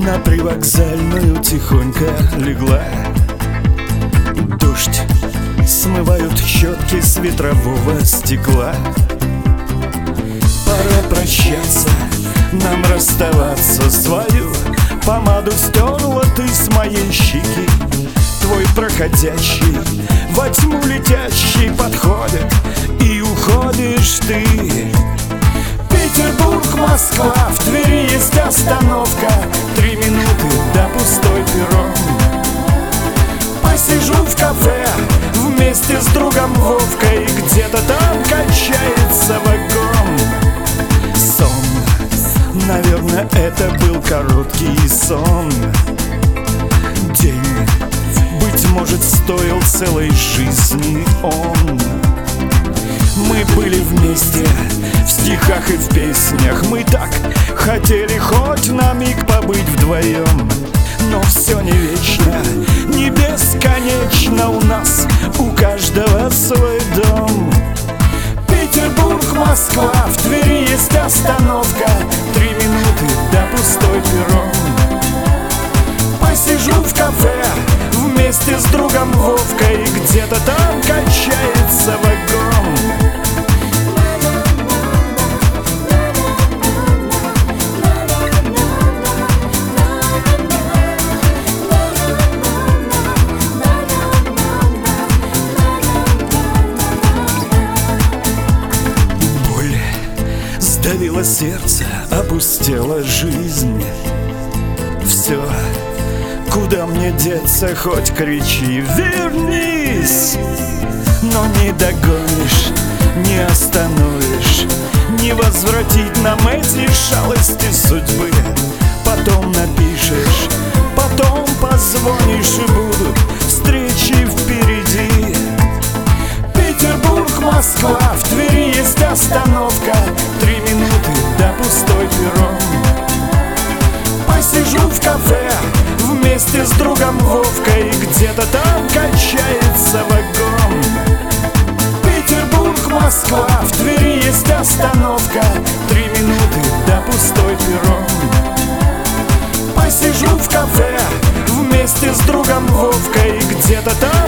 На привокзальную тихонько легла. Дождь смывают щетки с ветрового стекла. Пора прощаться, нам расставаться. Свою помаду стерла ты с моей щеки. Твой проходящий, во тьму летящий подходит, и уходишь ты. Петербург, Москва, в Твери есть остановка. 3 минуты до пустой перрон. Посижу в кафе вместе с другом Вовкой, где-то там качается вагон. Сон, наверное, это был короткий сон. День, быть может, стоил целой жизни он. Мы были вместе в стихах и в песнях. Мы так хотели хоть на миг побыть вдвоем. Но все не вечно, не бесконечно. У нас у каждого свой дом. Петербург, Москва, в Твери есть остановка. 3 минуты до пустой перрон. Посижу в кафе вместе с другом Вовкой, где-то там качается вагон. Боль сдавила сердце, опустела жизнь. Все, куда мне деться, хоть кричи, вернись. Но не догонишь, не остановишь, не возвратить нам эти шалости судьбы. Потом напишешь, потом позвонишь, и будут встречи впереди. Петербург, Москва, в Твери есть остановка. 3 минуты до пустой перрон. Посижу в кафе вместе с другом Вовкой, где-то там качается вагон. Петербург, Москва, в Твери есть остановка. 3 минуты до пустой перрон. Посижу в кафе вместе с другом Вовкой, где-то там